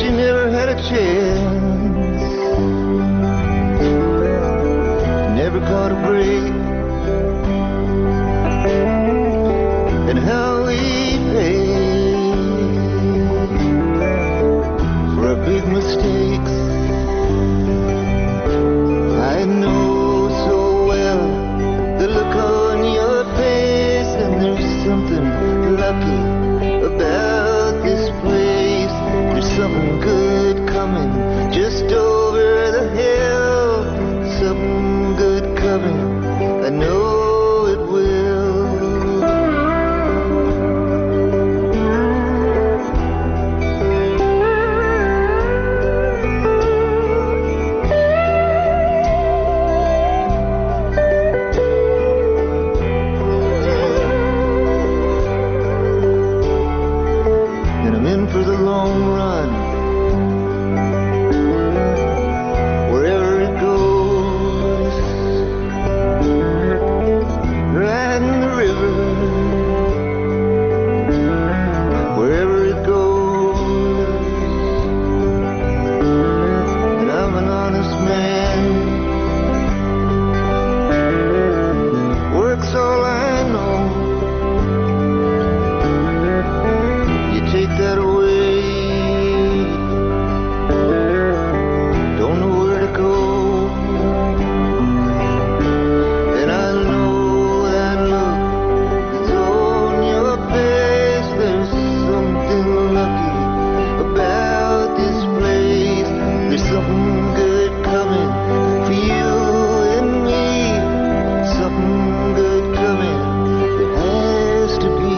you never had a chance, never caught a break, and how we pay for our big mistakes. I know so well the look on your face, and there's something lucky about this place. There's something good coming just over the hill. Something good coming, I know it will. And I'm in for the long run, wherever it goes, riding the river, wherever it goes. And I'm an honest man, work's all I know. You take that away, don't know where to go. And I know that look that's on your face. There's something lucky about this place. There's something good coming for you and me. Something good coming, there has to be.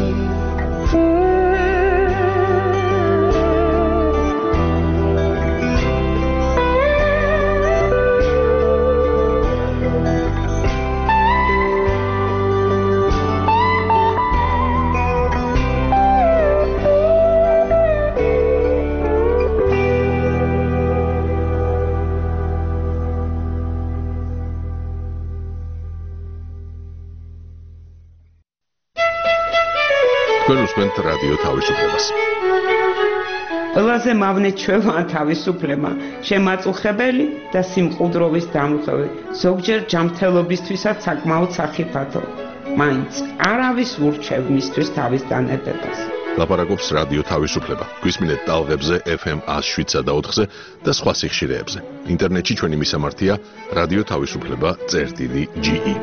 თქვენ უსმენთ რადიო თავისუფლებას. ყველაზე მავნეჩველა თავისუფლება, შემაწუხებელი და სიმყუდროვის დამხევი, ზოგჯერ ჯანმრთელობისთვისაც საკმაოდ სახიფათო. მაინც არავის ურჩევ მისთვის თავის დანებებას. ლაპარაკობს რადიო თავისუფლება. გვისმინეთ ტალღებზე FM 107-ზე და 4-ზე და სხვა სიხშირეებზე. ინტერნეტში ჩვენი მისამართია რადიო თავისუფლება.ge.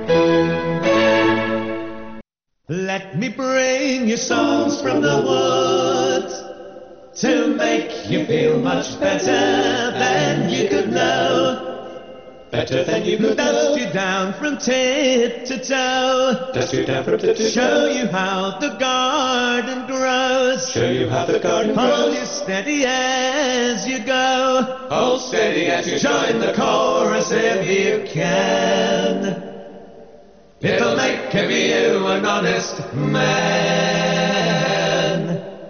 Let me bring you songs from the woods to make you feel much better than you could know. Better than you could know. Dust you down from tip to toe. Dust you down from tip to toe. Show you how the garden grows. Show you how the garden grows. Hold you steady as you go. Hold steady as you join the chorus if you can. It'll make of you an honest man.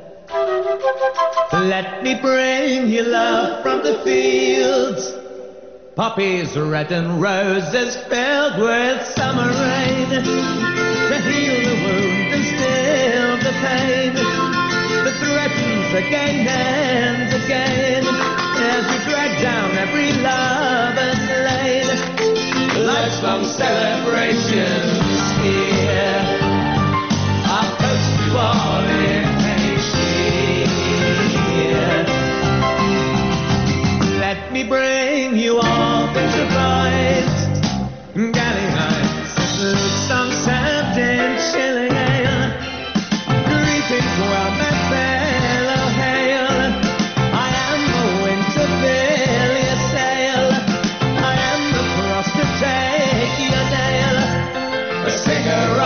Let me bring you love from the fields. Poppies red and roses filled with summer rain. To heal the wound and still the pain that threatens again and again. As we drag down every lover's lane. Life's long celebrations here. I'll toast you all in here. Let me bring you all things of light. Galley nights, some served in chilling ale. Greetings, well met fellow hail. I am the wind to fill your sail. I am the frost to take your nail. A singer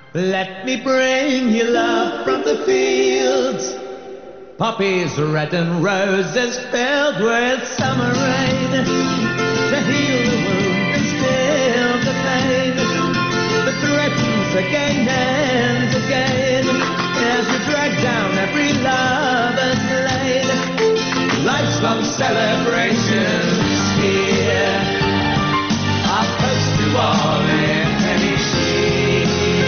Let me bring you love from the fields, poppies red and roses filled with summer rain, to heal the wound and still the pain that threatens again and again as you drag down every lover's lane. Life's long celebrations here are close to all in any cheer.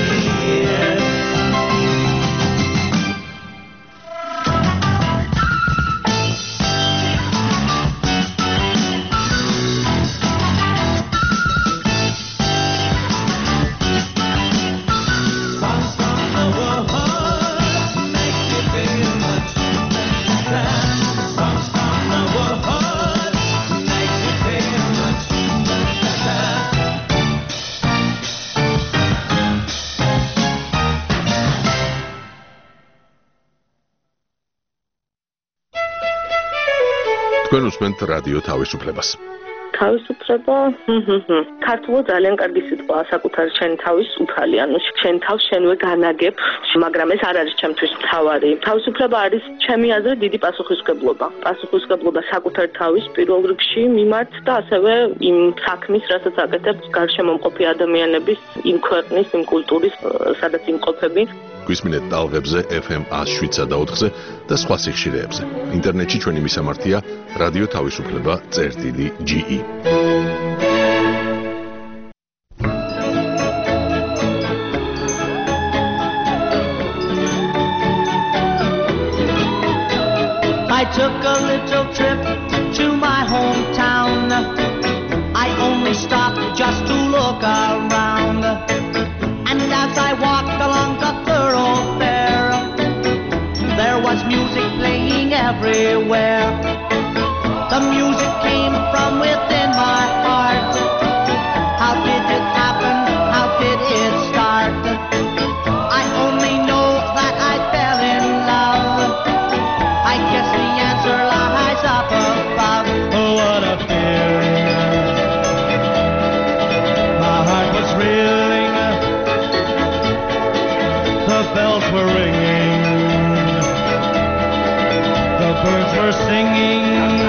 თქვენ უსმენთ რადიო თავისუფლებას. თავისუფლება ქართულად ძალიან კარგი სიტყვაა საკუთარი შენი თავის უფალი, ანუ შენ თავს შენვე განაგებ, მაგრამ ეს არ არის ჩემთვის მთავარი. თავისუფლება არის ჩემი აზრით დიდი პასუხისმგებლობა. პასუხისმგებლობა საკუთარი თავის პირველ რიგში მიმართ და ასევე იმ საქმის, რასაც აკეთებ გარშემომყოფი ადამიანების, იმ ქვეყნის, იმ კულტურის, სადაც იმყოფები. გვისმინეთ ტალღებზე FM 107.4-ზე და სხვა სიხშირეებზე. ინტერნეტში ჩვენი მისამართია რადიო თავისუფლება.ge. I took a little trip to my hometown. I only stopped just to look around. And as I walked along the thoroughfare, there was music playing everywhere. The music came from within my heart. How did it happen? How did it start? I only know that I fell in love. I guess the answer lies up above. Oh, what a feeling. My heart was reeling. The bells were ringing. The birds were singing.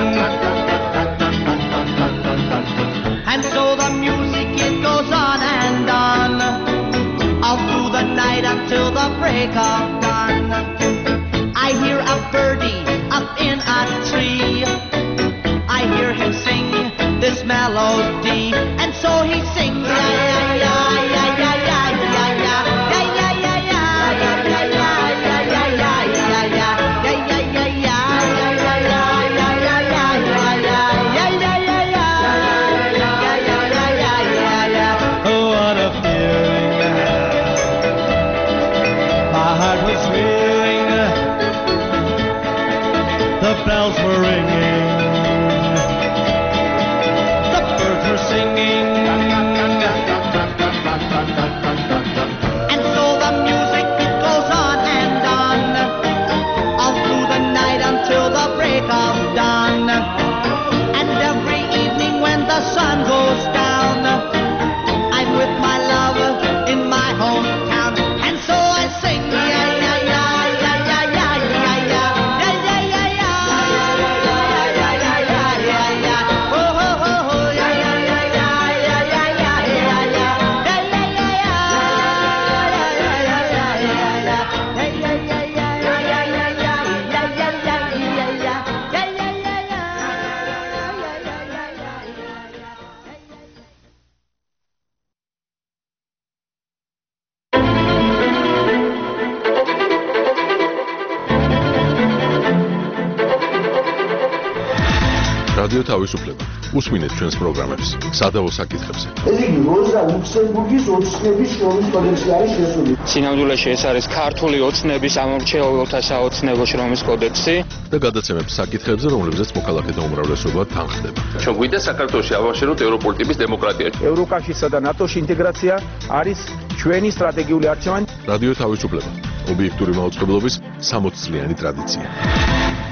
And so the music, it goes on and on, all through the night until the break of dawn. I hear a birdie up in a tree. I hear him sing this melody, and so he sings. The bells were ringing. The birds were singing. And so the music, it goes on and on, all through the night until the break of dawn. And every evening when the sun goes down, I'm with my love in my hometown. And so I sing. რადიო თავისუფლება. უსმინეთ ჩვენს პროგრამებს სადავო საკითხებზე. ეს იგი როზა ლუქსემბურგის ოცნების შრომის კოდექსი არის შესული. სინამდვილეში ეს არის ქართული ოცნების ამორჩეულთა საოცნებო შრომის კოდექსი და გადაცემებს საკითხებზე, რომლებზეც მოქალაქეთა უმრავლესობა თანხდება. ჩვენ გვინდა საქართველოში ავაშენოთ ევროპული ტიპის დემოკრატია. ევროკავშირსა და ნატოში ინტეგრაცია არის ჩვენი სტრატეგიული არჩევანი. რადიო თავისუფლება. ობიექტური მაუწყებლობის 60 წლიანი ტრადიცია.